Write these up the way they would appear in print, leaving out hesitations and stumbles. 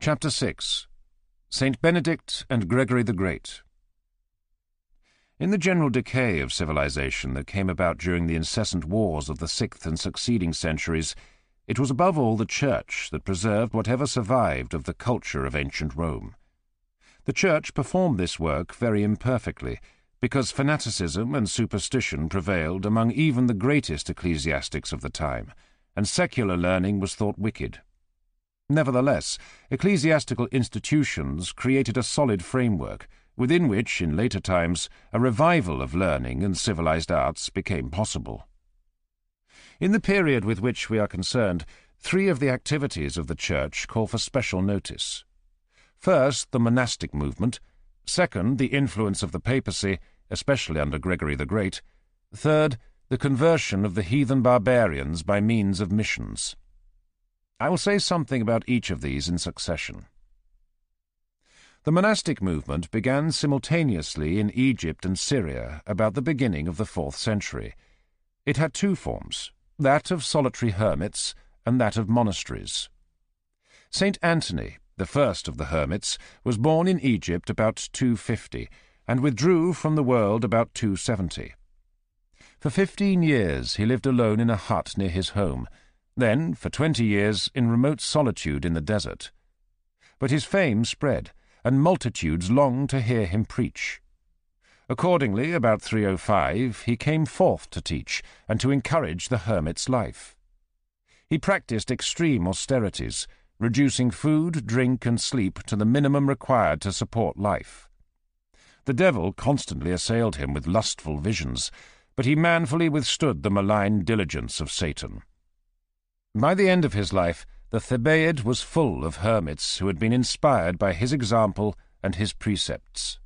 Chapter 6. Saint Benedict and Gregory the Great. In the general decay of civilization that came about during the incessant wars of the 6th and succeeding centuries, it was above all the Church that preserved whatever survived of the culture of ancient Rome. The Church performed this work very imperfectly, because fanaticism and superstition prevailed among even the greatest ecclesiastics of the time, and secular learning was thought wicked. Nevertheless, ecclesiastical institutions created a solid framework, within which, in later times, a revival of learning and civilized arts became possible. In the period with which we are concerned, 3 of the activities of the Church call for special notice. First, the monastic movement; second, the influence of the papacy, especially under Gregory the Great; third, the conversion of the heathen barbarians by means of missions. I will say something about each of these in succession. The monastic movement began simultaneously in Egypt and Syria about the beginning of the 4th century. It had 2 forms, that of solitary hermits and that of monasteries. Saint Anthony, the first of the hermits, was born in Egypt about 250 and withdrew from the world about 270. For 15 years he lived alone in a hut near his home, then, for 20 years, in remote solitude in the desert. But his fame spread, and multitudes longed to hear him preach. Accordingly, about 305, he came forth to teach and to encourage the hermit's life. He practiced extreme austerities, reducing food, drink, and sleep to the minimum required to support life. The devil constantly assailed him with lustful visions, but he manfully withstood the malign diligence of Satan. By the end of his life, the Thebaid was full of hermits who had been inspired by his example and his precepts.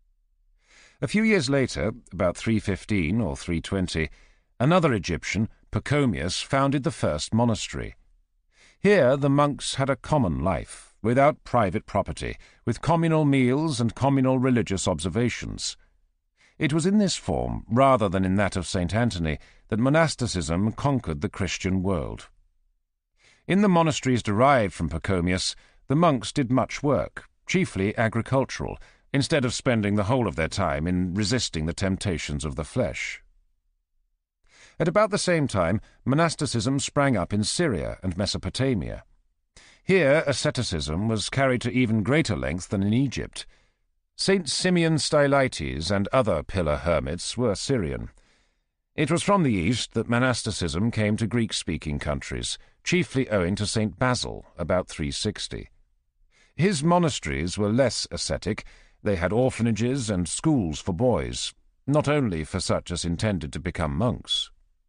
A few years later, about 315 or 320, another Egyptian, Pachomius, founded the first monastery. Here the monks had a common life, without private property, with communal meals and communal religious observations. It was in this form, rather than in that of St. Anthony, that monasticism conquered the Christian world. In the monasteries derived from Pachomius, the monks did much work, chiefly agricultural, instead of spending the whole of their time in resisting the temptations of the flesh. At about the same time, monasticism sprang up in Syria and Mesopotamia. Here asceticism was carried to even greater length than in Egypt. Saint Simeon Stylites and other pillar hermits were Syrian. It was from the east that monasticism came to Greek-speaking countries, chiefly owing to St. Basil, about 360. His monasteries were less ascetic. They had orphanages and schools for boys, not only for such as intended to become monks.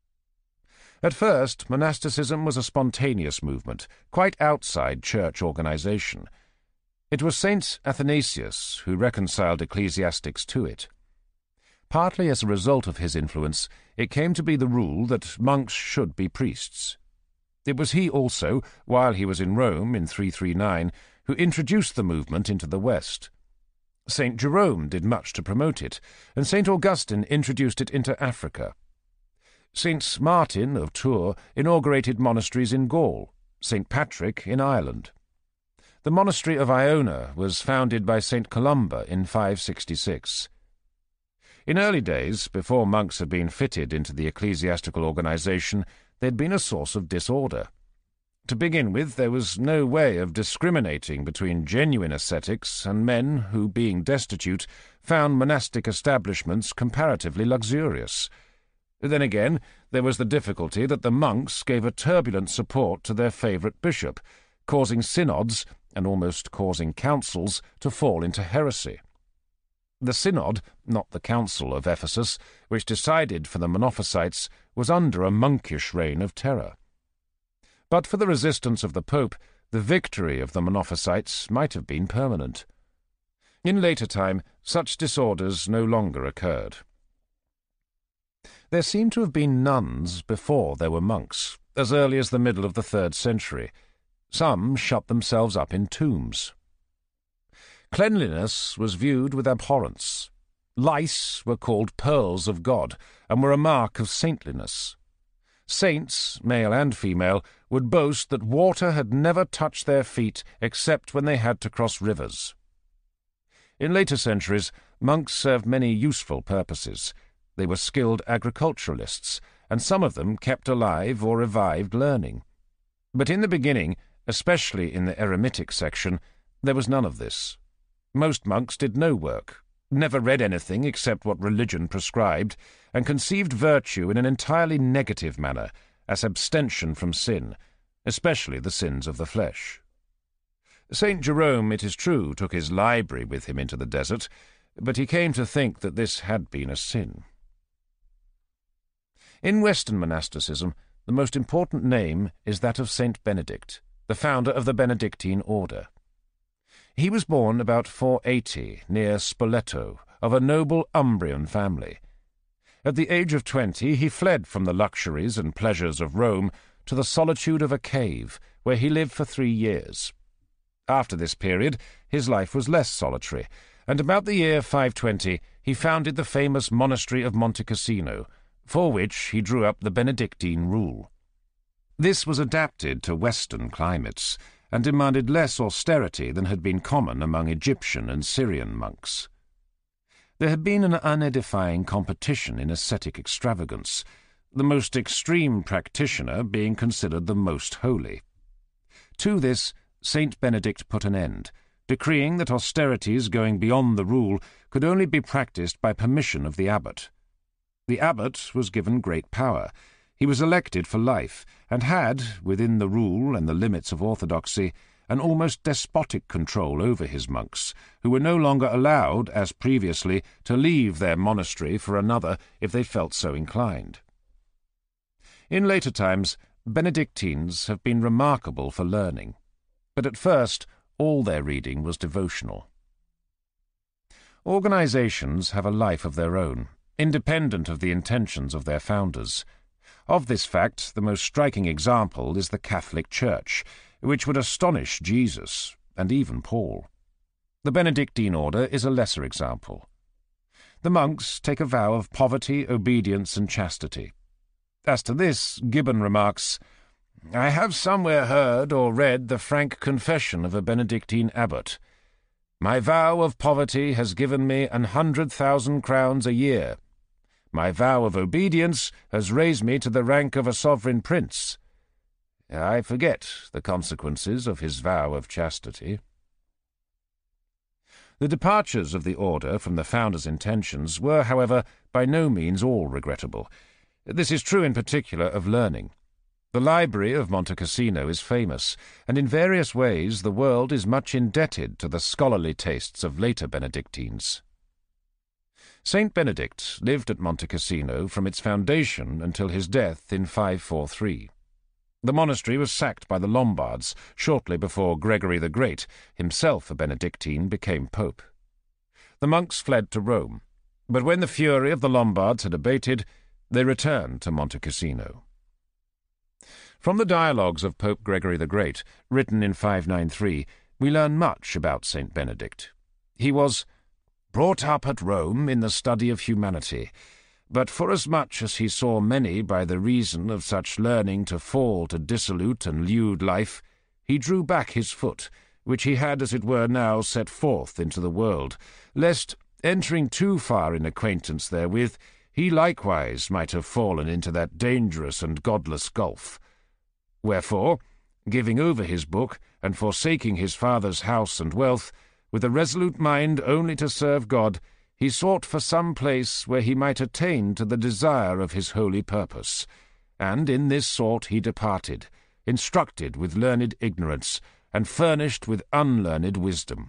At first, monasticism was a spontaneous movement, quite outside church organization. It was Saint Athanasius who reconciled ecclesiastics to it. Partly as a result of his influence, it came to be the rule that monks should be priests. It was he also, while he was in Rome in 339, who introduced the movement into the West. St. Jerome did much to promote it, and St. Augustine introduced it into Africa. St. Martin of Tours inaugurated monasteries in Gaul, St. Patrick in Ireland. The monastery of Iona was founded by St. Columba in 566. In early days, before monks had been fitted into the ecclesiastical organization, they had been a source of disorder. To begin with, there was no way of discriminating between genuine ascetics and men who, being destitute, found monastic establishments comparatively luxurious. Then again, there was the difficulty that the monks gave a turbulent support to their favourite bishop, causing synods, and almost causing councils, to fall into heresy. The synod, not the council of Ephesus, which decided for the Monophysites, was under a monkish reign of terror. But for the resistance of the Pope, the victory of the Monophysites might have been permanent. In later time, such disorders no longer occurred. There seem to have been nuns before there were monks, as early as the middle of the 3rd century. Some shut themselves up in tombs. Cleanliness was viewed with abhorrence. Lice were called pearls of God, and were a mark of saintliness. Saints, male and female, would boast that water had never touched their feet except when they had to cross rivers. In later centuries, monks served many useful purposes. They were skilled agriculturalists, and some of them kept alive or revived learning. But in the beginning, especially in the eremitic section, there was none of this. Most monks did no work, never read anything except what religion prescribed, and conceived virtue in an entirely negative manner, as abstention from sin, especially the sins of the flesh. St. Jerome, it is true, took his library with him into the desert, but he came to think that this had been a sin. In Western monasticism, the most important name is that of St. Benedict, the founder of the Benedictine order. He was born about 480, near Spoleto, of a noble Umbrian family. At the age of 20, he fled from the luxuries and pleasures of Rome to the solitude of a cave, where he lived for 3 years. After this period, his life was less solitary, and about the year 520 he founded the famous monastery of Monte Cassino, for which he drew up the Benedictine rule. This was adapted to Western climates, and demanded less austerity than had been common among Egyptian and Syrian monks. There had been an unedifying competition in ascetic extravagance, the most extreme practitioner being considered the most holy. To this, Saint Benedict put an end, decreeing that austerities going beyond the rule could only be practised by permission of the abbot. The abbot was given great power. He was elected for life, and had, within the rule and the limits of orthodoxy, an almost despotic control over his monks, who were no longer allowed, as previously, to leave their monastery for another if they felt so inclined. In later times, Benedictines have been remarkable for learning, but at first all their reading was devotional. Organizations have a life of their own, independent of the intentions of their founders. Of this fact, the most striking example is the Catholic Church, which would astonish Jesus, and even Paul. The Benedictine order is a lesser example. The monks take a vow of poverty, obedience, and chastity. As to this, Gibbon remarks, "I have somewhere heard or read the frank confession of a Benedictine abbot. My vow of poverty has given me 100,000 crowns a year. My vow of obedience has raised me to the rank of a sovereign prince. I forget the consequences of his vow of chastity." The departures of the order from the founder's intentions were, however, by no means all regrettable. This is true in particular of learning. The library of Monte Cassino is famous, and in various ways the world is much indebted to the scholarly tastes of later Benedictines. Saint Benedict lived at Monte Cassino from its foundation until his death in 543. The monastery was sacked by the Lombards shortly before Gregory the Great, himself a Benedictine, became pope. The monks fled to Rome, but when the fury of the Lombards had abated, they returned to Monte Cassino. From the dialogues of Pope Gregory the Great, written in 593, we learn much about Saint Benedict. He was brought up at Rome in the study of humanity, but forasmuch as he saw many by the reason of such learning to fall to dissolute and lewd life, he drew back his foot, which he had as it were now set forth into the world, lest, entering too far in acquaintance therewith, he likewise might have fallen into that dangerous and godless gulf. Wherefore, giving over his book, and forsaking his father's house and wealth, with a resolute mind only to serve God, he sought for some place where he might attain to the desire of his holy purpose, and in this sort he departed, instructed with learned ignorance, and furnished with unlearned wisdom.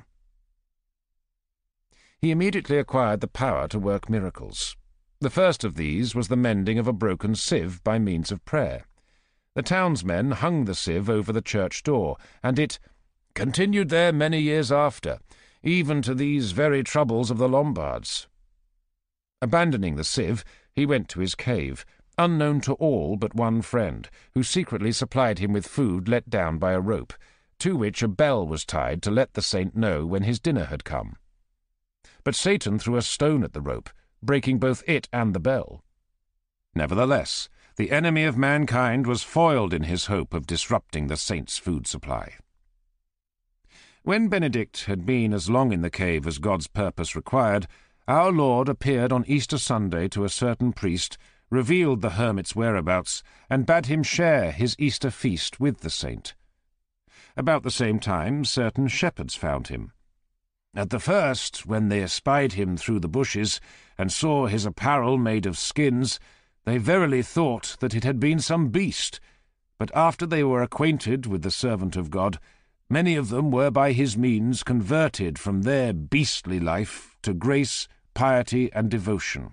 He immediately acquired the power to work miracles. The first of these was the mending of a broken sieve by means of prayer. The townsmen hung the sieve over the church door, and it continued there many years after, even to these very troubles of the Lombards. Abandoning the sieve, he went to his cave, unknown to all but one friend, who secretly supplied him with food let down by a rope, to which a bell was tied to let the saint know when his dinner had come. But Satan threw a stone at the rope, breaking both it and the bell. Nevertheless, the enemy of mankind was foiled in his hope of disrupting the saint's food supply. When Benedict had been as long in the cave as God's purpose required, our Lord appeared on Easter Sunday to a certain priest, revealed the hermit's whereabouts, and bade him share his Easter feast with the saint. About the same time certain shepherds found him. At the first, when they espied him through the bushes, and saw his apparel made of skins, they verily thought that it had been some beast, but after they were acquainted with the servant of God, many of them were by his means converted from their beastly life to grace, piety, and devotion.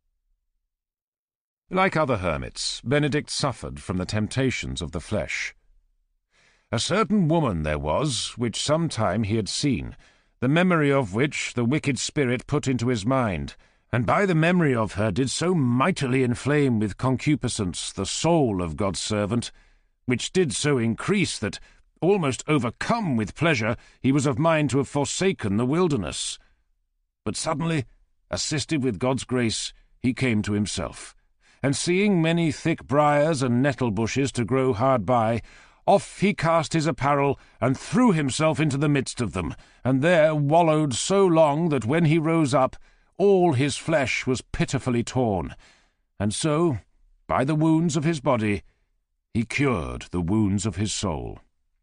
Like other hermits, Benedict suffered from the temptations of the flesh. A certain woman there was, which sometime he had seen, the memory of which the wicked spirit put into his mind, and by the memory of her did so mightily inflame with concupiscence the soul of God's servant, which did so increase that, almost overcome with pleasure, he was of mind to have forsaken the wilderness. But suddenly, assisted with God's grace, he came to himself, and seeing many thick briars and nettle bushes to grow hard by, off he cast his apparel, and threw himself into the midst of them, and there wallowed so long that when he rose up, all his flesh was pitifully torn, and so, by the wounds of his body, he cured the wounds of his soul.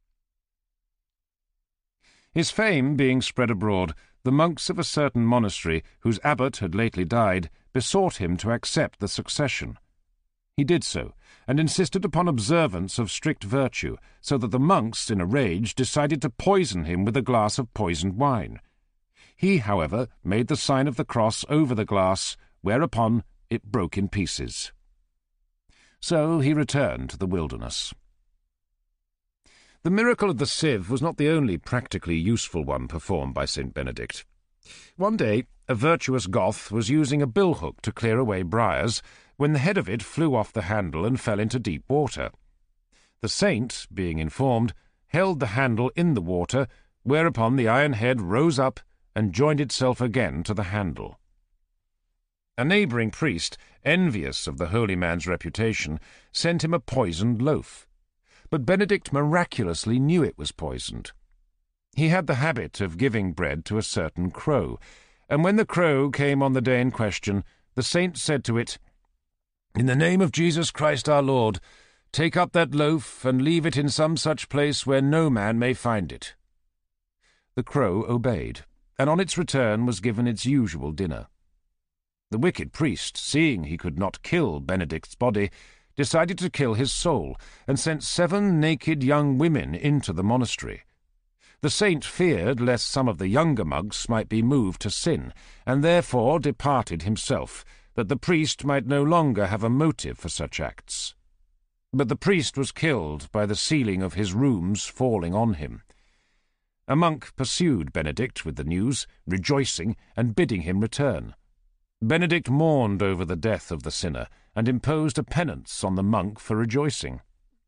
His fame being spread abroad, the monks of a certain monastery, whose abbot had lately died, besought him to accept the succession. He did so, and insisted upon observance of strict virtue, so that the monks, in a rage, decided to poison him with a glass of poisoned wine. He, however, made the sign of the cross over the glass, whereupon it broke in pieces. So he returned to the wilderness. The miracle of the sieve was not the only practically useful one performed by St. Benedict. One day, a virtuous Goth was using a billhook to clear away briars, when the head of it flew off the handle and fell into deep water. The saint, being informed, held the handle in the water, whereupon the iron head rose up and joined itself again to the handle. A neighbouring priest, envious of the holy man's reputation, sent him a poisoned loaf. But Benedict miraculously knew it was poisoned. He had the habit of giving bread to a certain crow, and when the crow came on the day in question, the saint said to it, "In the name of Jesus Christ our Lord, take up that loaf and leave it in some such place where no man may find it." The crow obeyed, and on its return was given its usual dinner. The wicked priest, seeing he could not kill Benedict's body, decided to kill his soul, and sent 7 naked young women into the monastery. The saint feared lest some of the younger monks might be moved to sin, and therefore departed himself, that the priest might no longer have a motive for such acts. But the priest was killed by the ceiling of his rooms falling on him. A monk pursued Benedict with the news, rejoicing and bidding him return. Benedict mourned over the death of the sinner, and imposed a penance on the monk for rejoicing.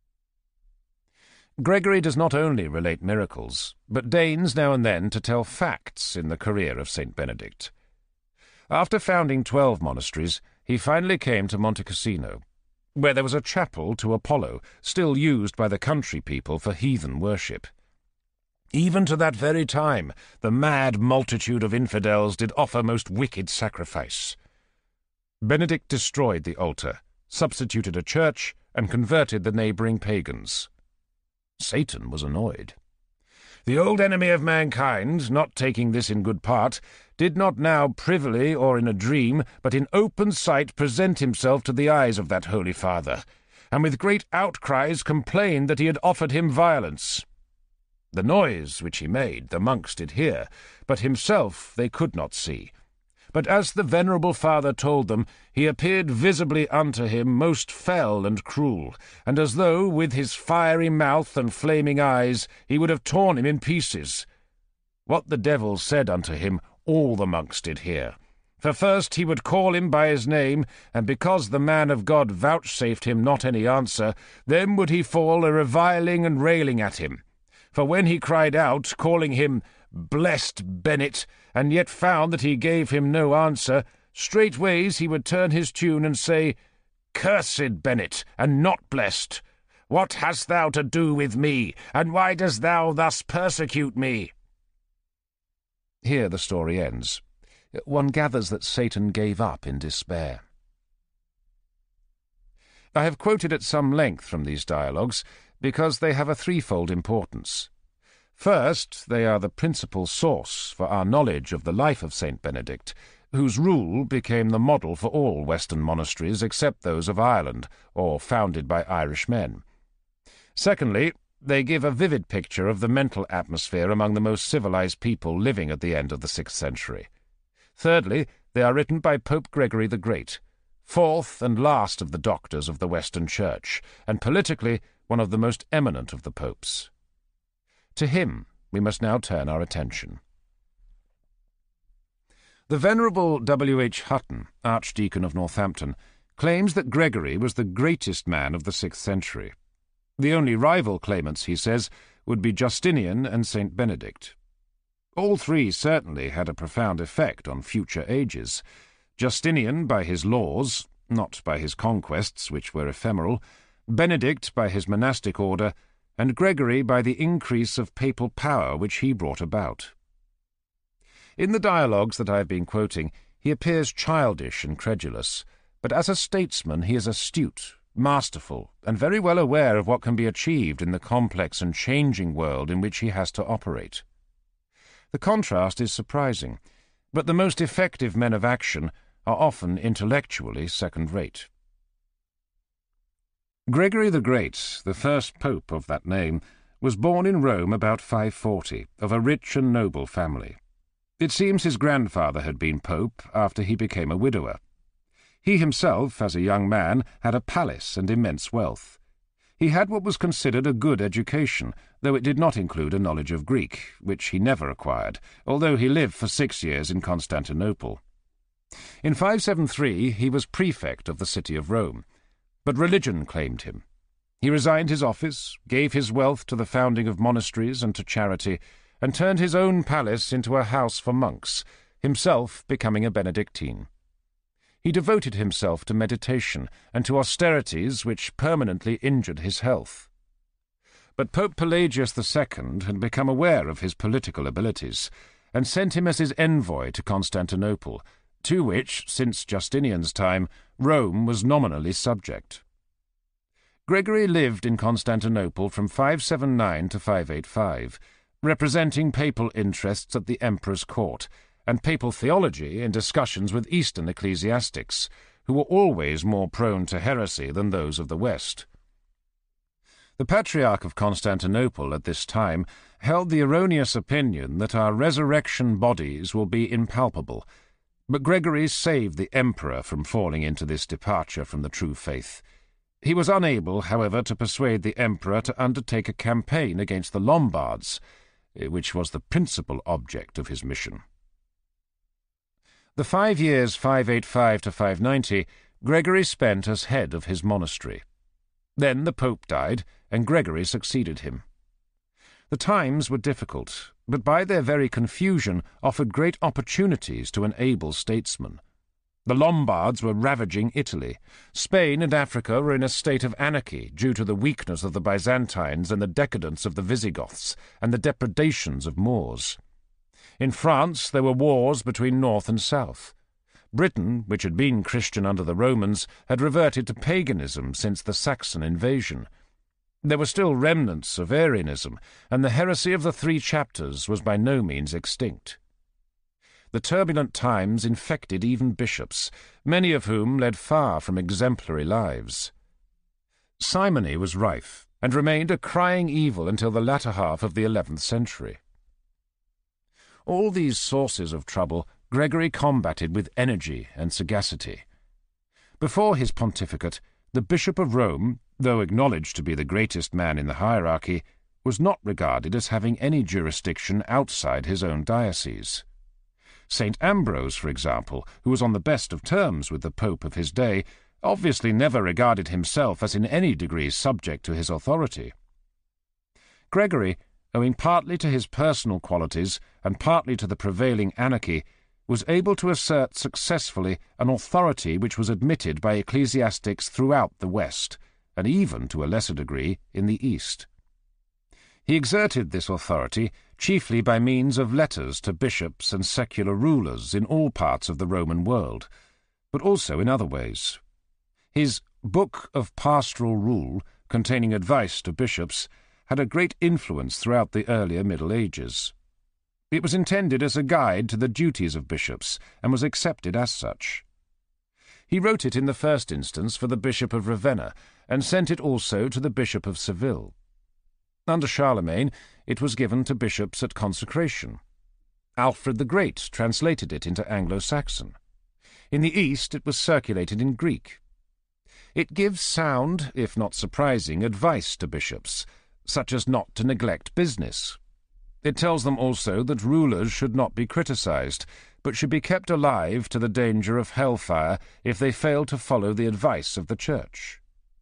Gregory does not only relate miracles, but deigns now and then to tell facts in the career of St. Benedict. After founding 12 monasteries, he finally came to Monte Cassino, where there was a chapel to Apollo, still used by the country people for heathen worship. Even to that very time, the mad multitude of infidels did offer most wicked sacrifice. Benedict destroyed the altar, substituted a church, and converted the neighbouring pagans. Satan was annoyed. The old enemy of mankind, not taking this in good part, did not now privily or in a dream, but in open sight present himself to the eyes of that holy father, and with great outcries complained that he had offered him violence. The noise which he made the monks did hear, but himself they could not see. But as the venerable father told them, he appeared visibly unto him most fell and cruel, and as though, with his fiery mouth and flaming eyes, he would have torn him in pieces. What the devil said unto him, all the monks did hear. For first he would call him by his name, and because the man of God vouchsafed him not any answer, then would he fall a reviling and railing at him. For when he cried out, calling him blessed Bennet, and yet found that he gave him no answer, straightways he would turn his tune and say, Cursed Bennet, and not blessed! What hast thou to do with me, and why dost thou thus persecute me?" Here the story ends. One gathers that Satan gave up in despair. I have quoted at some length from these dialogues because they have a threefold importance. First, they are the principal source for our knowledge of the life of St. Benedict, whose rule became the model for all Western monasteries except those of Ireland, or founded by Irish men. Secondly, they give a vivid picture of the mental atmosphere among the most civilized people living at the end of the 6th century. Thirdly, they are written by Pope Gregory the Great, fourth and last of the doctors of the Western Church, and politically one of the most eminent of the popes. To him we must now turn our attention. The Venerable W. H. Hutton, Archdeacon of Northampton, claims that Gregory was the greatest man of the 6th century. The only rival claimants, he says, would be Justinian and St. Benedict. All three certainly had a profound effect on future ages. Justinian by his laws, not by his conquests, which were ephemeral, Benedict by his monastic order, and Gregory by the increase of papal power which he brought about. In the dialogues that I have been quoting, he appears childish and credulous, but as a statesman he is astute, masterful, and very well aware of what can be achieved in the complex and changing world in which he has to operate. The contrast is surprising, but the most effective men of action are often intellectually second-rate. Gregory the Great, the first pope of that name, was born in Rome about 540, of a rich and noble family. It seems his grandfather had been pope after he became a widower. He himself, as a young man, had a palace and immense wealth. He had what was considered a good education, though it did not include a knowledge of Greek, which he never acquired, although he lived for 6 years in Constantinople. In 573 he was prefect of the city of Rome, but religion claimed him. He resigned his office, gave his wealth to the founding of monasteries and to charity, and turned his own palace into a house for monks, himself becoming a Benedictine. He devoted himself to meditation and to austerities which permanently injured his health. But Pope Pelagius II had become aware of his political abilities, and sent him as his envoy to Constantinople, to which, since Justinian's time, Rome was nominally subject. Gregory lived in Constantinople from 579 to 585, representing papal interests at the emperor's court, and papal theology in discussions with Eastern ecclesiastics, who were always more prone to heresy than those of the West. The Patriarch of Constantinople at this time held the erroneous opinion that our resurrection bodies will be impalpable, but Gregory saved the emperor from falling into this departure from the true faith. He was unable, however, to persuade the emperor to undertake a campaign against the Lombards, which was the principal object of his mission. The 5 years 585 to 590 Gregory spent as head of his monastery. Then the Pope died, and Gregory succeeded him. The times were difficult, but by their very confusion offered great opportunities to an able statesman. The Lombards were ravaging Italy. Spain and Africa were in a state of anarchy due to the weakness of the Byzantines and the decadence of the Visigoths and the depredations of Moors. In France there were wars between north and south. Britain, which had been Christian under the Romans, had reverted to paganism since the Saxon invasion. There were still remnants of Arianism, and the heresy of the 3 chapters was by no means extinct. The turbulent times infected even bishops, many of whom led far from exemplary lives. Simony was rife, and remained a crying evil until the latter half of the 11th century. All these sources of trouble Gregory combated with energy and sagacity. Before his pontificate, the Bishop of Rome, though acknowledged to be the greatest man in the hierarchy, was not regarded as having any jurisdiction outside his own diocese. St. Ambrose, for example, who was on the best of terms with the Pope of his day, obviously never regarded himself as in any degree subject to his authority. Gregory, owing partly to his personal qualities and partly to the prevailing anarchy, was able to assert successfully an authority which was admitted by ecclesiastics throughout the West, and even, to a lesser degree, in the East. He exerted this authority chiefly by means of letters to bishops and secular rulers in all parts of the Roman world, but also in other ways. His Book of Pastoral Rule, containing advice to bishops, had a great influence throughout the earlier Middle Ages. It was intended as a guide to the duties of bishops, and was accepted as such. He wrote it in the first instance for the Bishop of Ravenna, and sent it also to the Bishop of Seville. Under Charlemagne, it was given to bishops at consecration. Alfred the Great translated it into Anglo-Saxon. In the East, it was circulated in Greek. It gives sound, if not surprising, advice to bishops, such as not to neglect business. It tells them also that rulers should not be criticized, but should be kept alive to the danger of hellfire if they fail to follow the advice of the Church.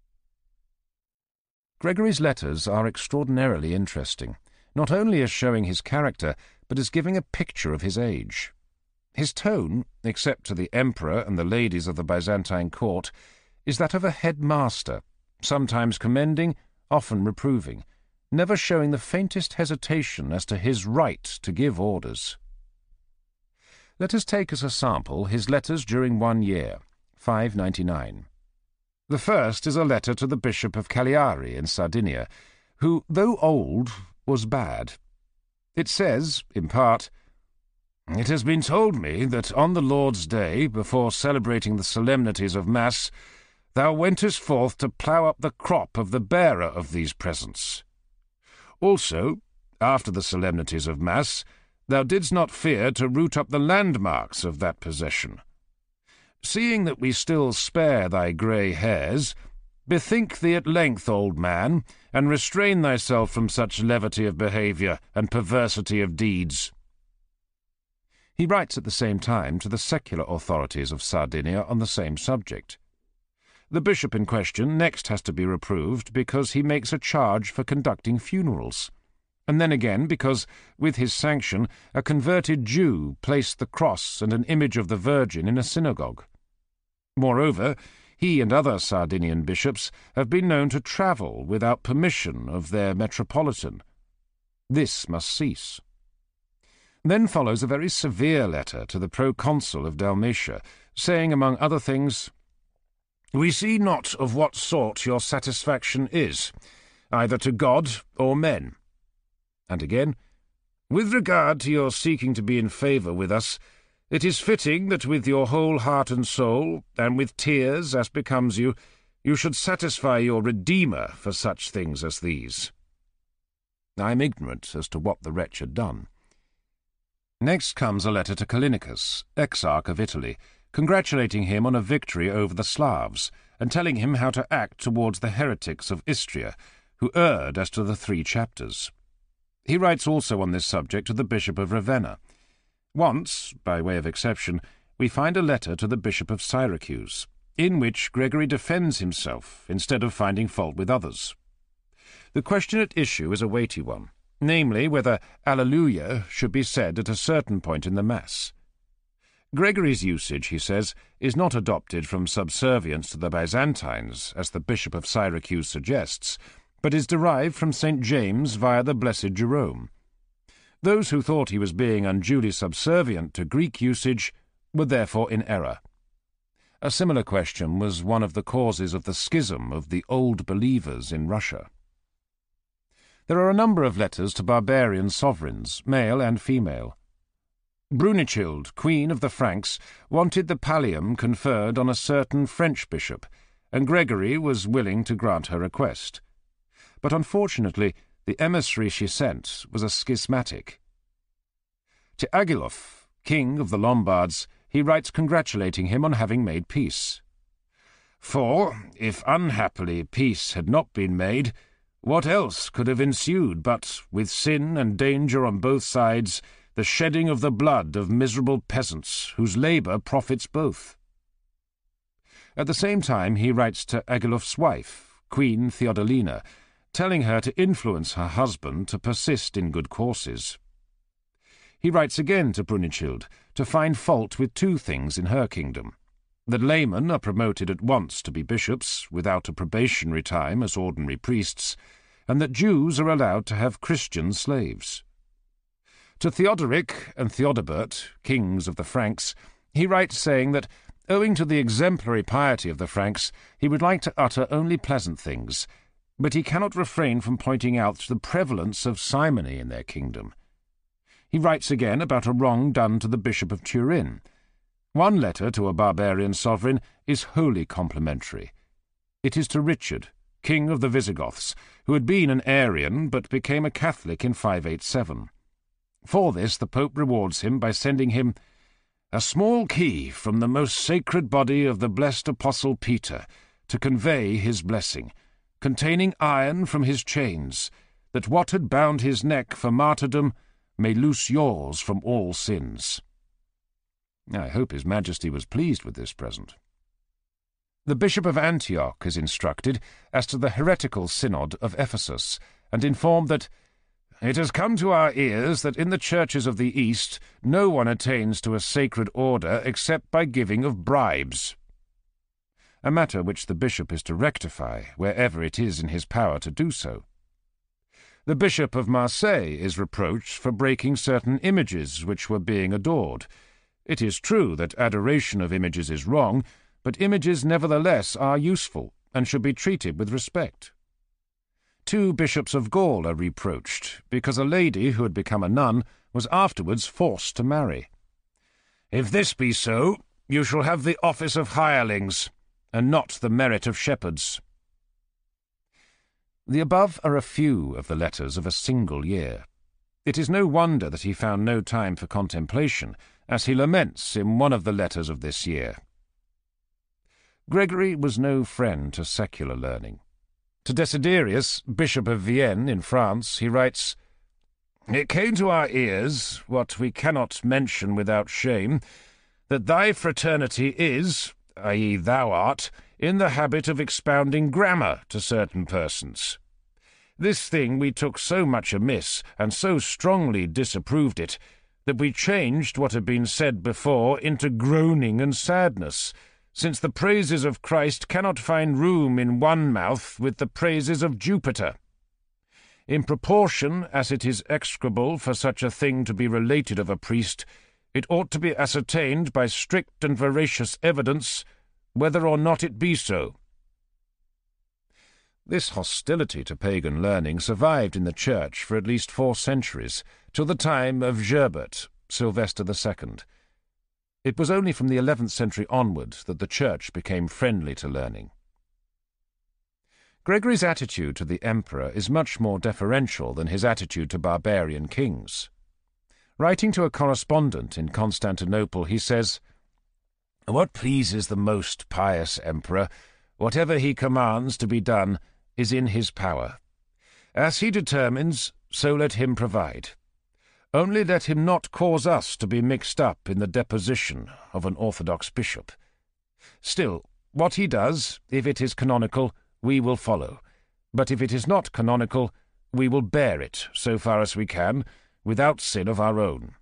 Gregory's letters are extraordinarily interesting, not only as showing his character, but as giving a picture of his age. His tone, except to the emperor and the ladies of the Byzantine court, is that of a headmaster, sometimes commending, often reproving, never showing the faintest hesitation as to his right to give orders. Let us take as a sample his letters during 1 year, 599. The first is a letter to the Bishop of Cagliari in Sardinia, who, though old, was bad. It says, in part, "It has been told me that on the Lord's Day, before celebrating the solemnities of Mass, thou wentest forth to plough up the crop of the bearer of these presents. Also, after the solemnities of Mass, thou didst not fear to root up the landmarks of that possession. Seeing that we still spare thy grey hairs, bethink thee at length, old man, and restrain thyself from such levity of behaviour and perversity of deeds." He writes at the same time to the secular authorities of Sardinia on the same subject. The bishop in question next has to be reproved because he makes a charge for conducting funerals, and then again because, with his sanction, a converted Jew placed the cross and an image of the Virgin in a synagogue. Moreover, he and other Sardinian bishops have been known to travel without permission of their metropolitan. This must cease. Then follows a very severe letter to the proconsul of Dalmatia, saying, among other things, "We see not of what sort your satisfaction is, either to God or men." And again, "With regard to your seeking to be in favour with us, it is fitting that with your whole heart and soul, and with tears, as becomes you, you should satisfy your Redeemer for such things as these." I am ignorant as to what the wretch had done. Next comes a letter to Callinicus, exarch of Italy, congratulating him on a victory over the Slavs, and telling him how to act towards the heretics of Istria, who erred as to the 3 chapters. He writes also on this subject to the Bishop of Ravenna. Once, by way of exception, we find a letter to the Bishop of Syracuse, in which Gregory defends himself instead of finding fault with others. The question at issue is a weighty one, namely whether Alleluia should be said at a certain point in the Mass. Gregory's usage, he says, is not adopted from subservience to the Byzantines, as the Bishop of Syracuse suggests, but is derived from St. James via the Blessed Jerome. Those who thought he was being unduly subservient to Greek usage were therefore in error. A similar question was one of the causes of the schism of the Old Believers in Russia. There are a number of letters to barbarian sovereigns, male and female. Brunichild, Queen of the Franks, wanted the pallium conferred on a certain French bishop, and Gregory was willing to grant her request. But unfortunately, the emissary she sent was a schismatic. To Agilulf, king of the Lombards, he writes congratulating him on having made peace. "For, if unhappily peace had not been made, what else could have ensued but, with sin and danger on both sides, the shedding of the blood of miserable peasants, whose labour profits both?" At the same time he writes to Agilulf's wife, Queen Theodolina, telling her to influence her husband to persist in good courses. He writes again to Brunichild to find fault with two things in her kingdom: that laymen are promoted at once to be bishops, without a probationary time as ordinary priests, and that Jews are allowed to have Christian slaves. To Theodoric and Theodebert, kings of the Franks, he writes saying that, owing to the exemplary piety of the Franks, he would like to utter only pleasant things, but he cannot refrain from pointing out the prevalence of simony in their kingdom. He writes again about a wrong done to the Bishop of Turin. One letter to a barbarian sovereign is wholly complimentary. It is to Richard, king of the Visigoths, who had been an Arian but became a Catholic in 587. For this the Pope rewards him by sending him a small key from the most sacred body of the blessed Apostle Peter to convey his blessing, containing iron from his chains, that what had bound his neck for martyrdom may loose yours from all sins. I hope His Majesty was pleased with this present. The Bishop of Antioch is instructed as to the heretical synod of Ephesus, and informed that it has come to our ears that in the churches of the East no one attains to a sacred order except by giving of bribes, a matter which the bishop is to rectify wherever it is in his power to do so. The Bishop of Marseille is reproached for breaking certain images which were being adored. It is true that adoration of images is wrong, but images nevertheless are useful, and should be treated with respect. 2 bishops of Gaul are reproached, because a lady who had become a nun was afterwards forced to marry. If this be so, you shall have the office of hirelings, and not the merit of shepherds. The above are a few of the letters of a single year. It is no wonder that he found no time for contemplation, as he laments in one of the letters of this year. Gregory was no friend to secular learning. To Desiderius, Bishop of Vienne in France, he writes, "It came to our ears, what we cannot mention without shame, that thy fraternity is, i.e. thou art, in the habit of expounding grammar to certain persons. This thing we took so much amiss, and so strongly disapproved it, that we changed what had been said before into groaning and sadness, since the praises of Christ cannot find room in one mouth with the praises of Jupiter. In proportion as it is execrable for such a thing to be related of a priest, it ought to be ascertained by strict and veracious evidence whether or not it be so." This hostility to pagan learning survived in the Church for at least 4 centuries, till the time of Gerbert, Sylvester II. It was only from the 11th century onward that the Church became friendly to learning. Gregory's attitude to the emperor is much more deferential than his attitude to barbarian kings. Writing to a correspondent in Constantinople, he says, "What pleases the most pious emperor, whatever he commands to be done, is in his power. As he determines, so let him provide. Only let him not cause us to be mixed up in the deposition of an orthodox bishop. Still, what he does, if it is canonical, we will follow, but if it is not canonical, we will bear it so far as we can, without sin of our own."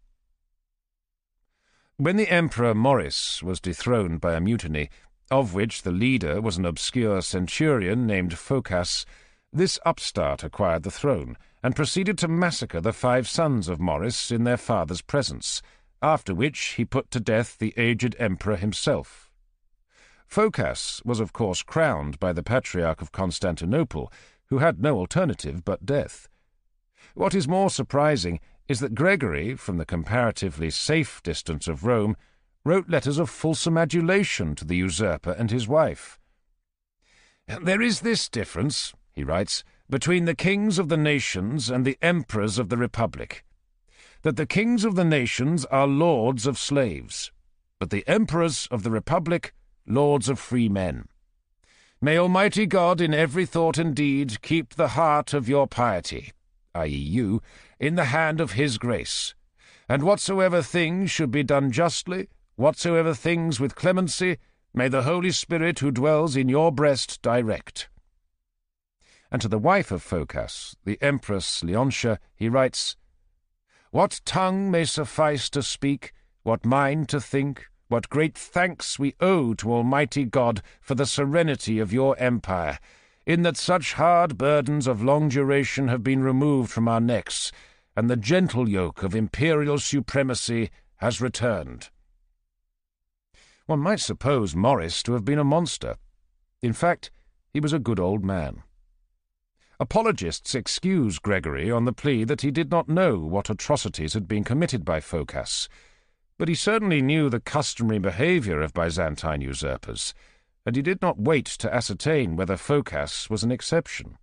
When the Emperor Maurice was dethroned by a mutiny, of which the leader was an obscure centurion named Phocas, this upstart acquired the throne, and proceeded to massacre the 5 sons of Maurice in their father's presence, after which he put to death the aged emperor himself. Phocas was of course crowned by the Patriarch of Constantinople, who had no alternative but death. What is more surprising is that Gregory, from the comparatively safe distance of Rome, wrote letters of fulsome adulation to the usurper and his wife. "There is this difference," he writes, "between the kings of the nations and the emperors of the republic, that the kings of the nations are lords of slaves, but the emperors of the republic lords of free men. May Almighty God in every thought and deed keep the heart of your piety, i.e. you, in the hand of his grace, and whatsoever things should be done justly, whatsoever things with clemency, may the Holy Spirit who dwells in your breast direct." And to the wife of Phocas, the Empress Leontia, he writes, What tongue may suffice to speak, what mind to think, what great thanks we owe to Almighty God for the serenity of your empire, in that such hard burdens of long duration have been removed from our necks, and the gentle yoke of imperial supremacy has returned. One might suppose Maurice to have been a monster. In fact, he was a good old man. Apologists excuse Gregory on the plea that he did not know what atrocities had been committed by Phocas, but he certainly knew the customary behaviour of Byzantine usurpers, and he did not wait to ascertain whether Phocas was an exception.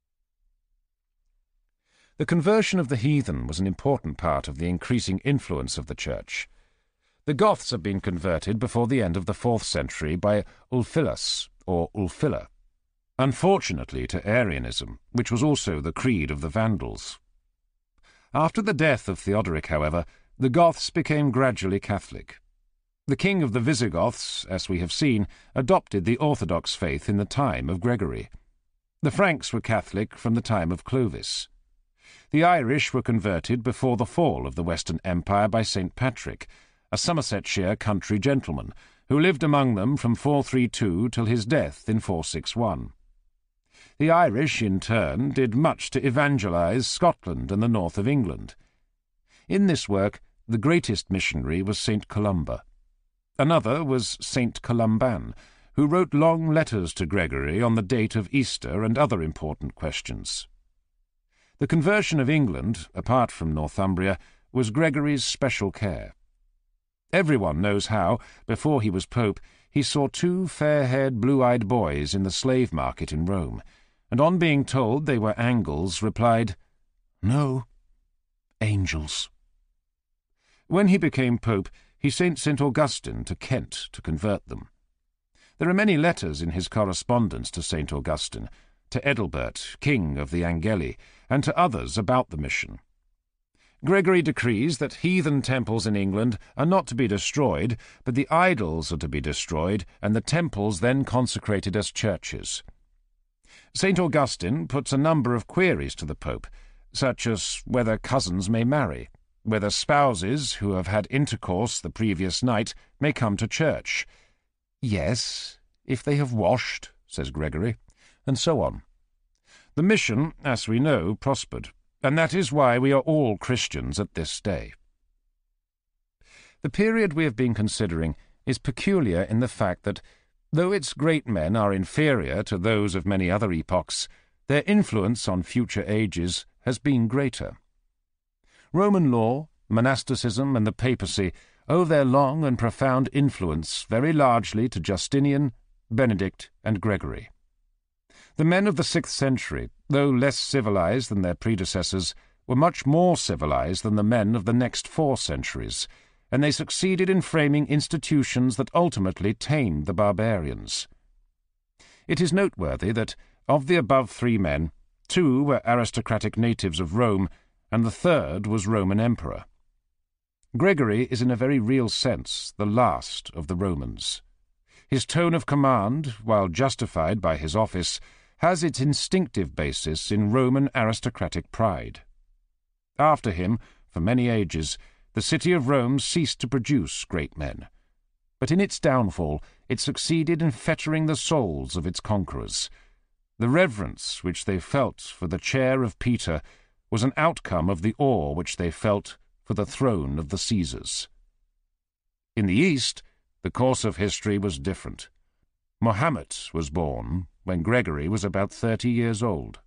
The conversion of the heathen was an important part of the increasing influence of the Church. The Goths had been converted before the end of the 4th century by Ulfilas, or Ulfila, unfortunately to Arianism, which was also the creed of the Vandals. After the death of Theodoric, however, the Goths became gradually Catholic. The king of the Visigoths, as we have seen, adopted the Orthodox faith in the time of Gregory. The Franks were Catholic from the time of Clovis. The Irish were converted before the fall of the Western Empire by St. Patrick, a Somersetshire country gentleman, who lived among them from 432 till his death in 461. The Irish, in turn, did much to evangelize Scotland and the north of England. In this work, the greatest missionary was St. Columba. Another was St. Columban, who wrote long letters to Gregory on the date of Easter and other important questions. The conversion of England, apart from Northumbria, was Gregory's special care. Everyone knows how, before he was pope, he saw 2 fair-haired, blue-eyed boys in the slave market in Rome, and on being told they were Angles, replied, "No, angels." When he became pope, he sent St. Augustine to Kent to convert them. There are many letters in his correspondence to St. Augustine, to Ethelbert, king of the Angeli, and to others about the mission. Gregory decrees that heathen temples in England are not to be destroyed, but the idols are to be destroyed, and the temples then consecrated as churches. St. Augustine puts a number of queries to the Pope, such as whether cousins may marry, whether spouses who have had intercourse the previous night may come to church. "Yes, if they have washed," says Gregory, and so on. The mission, as we know, prospered, and that is why we are all Christians at this day. The period we have been considering is peculiar in the fact that, though its great men are inferior to those of many other epochs, their influence on future ages has been greater. Roman law, monasticism, and the papacy owe their long and profound influence very largely to Justinian, Benedict, and Gregory. The men of the 6th century, though less civilized than their predecessors, were much more civilized than the men of the next 4 centuries, and they succeeded in framing institutions that ultimately tamed the barbarians. It is noteworthy that, of the above 3 men, 2 were aristocratic natives of Rome, and the 3rd was Roman emperor. Gregory is in a very real sense the last of the Romans. His tone of command, while justified by his office, has its instinctive basis in Roman aristocratic pride. After him, for many ages, the city of Rome ceased to produce great men. But in its downfall, it succeeded in fettering the souls of its conquerors. The reverence which they felt for the chair of Peter was an outcome of the awe which they felt for the throne of the Caesars. In the East, the course of history was different. Mohammed was born when Gregory was about 30 years old.